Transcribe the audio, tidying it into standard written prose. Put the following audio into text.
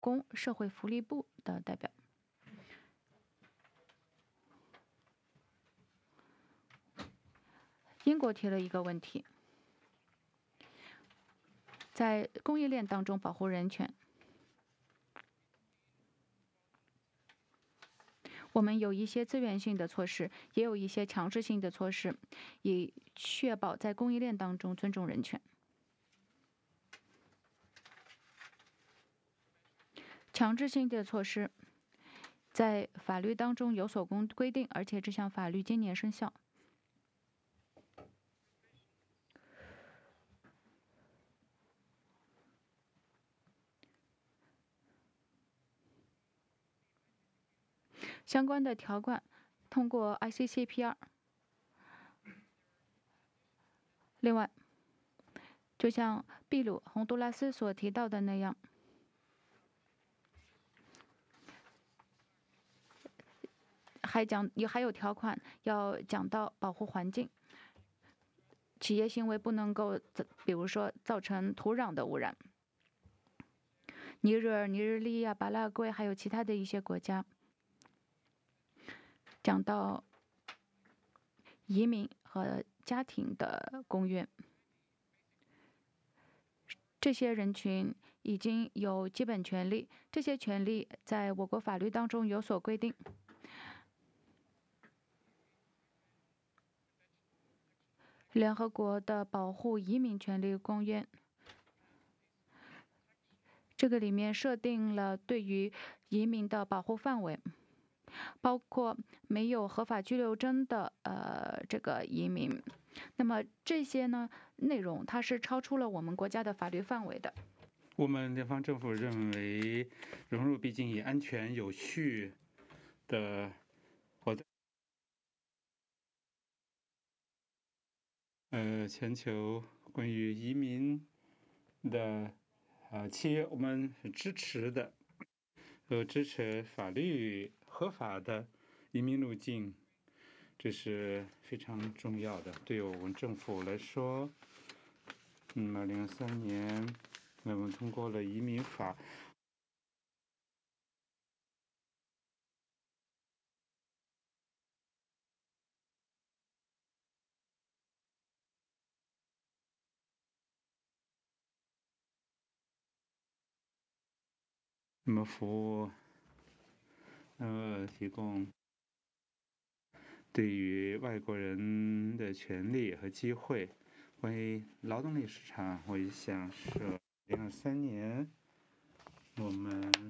工社会福利部的代表。英国提了一个问题，在供应链当中保护人权。我们有一些自愿性的措施，也有一些强制性的措施，以确保在供应链当中尊重人权。强制性的措施在法律当中有所规定，而且这项法律今年生效。相关的条款通过 ICCPR。另外，就像秘鲁、洪都拉斯所提到的那样，还有条款要讲到保护环境，企业行为不能够，比如说造成土壤的污染。尼日尔、尼日利亚、巴拉圭还有其他的一些国家讲到移民和家庭的公约，这些人群已经有基本权利，这些权利在我国法律当中有所规定。联合国的保护移民权利公约，这个里面设定了对于移民的保护范围，包括没有合法居留证的这个移民。那么这些呢内容，它是超出了我们国家的法律范围的。 我们联邦政府认为，融入毕竟以安全有序的活动。全球关于移民的契约，我们是支持的，支持法律合法的移民路径，这是非常重要的。对于我们政府来说，2003年我们通过了移民法。那么服务，提供对于外国人的权利和机会。关于劳动力市场，我想是2023年我们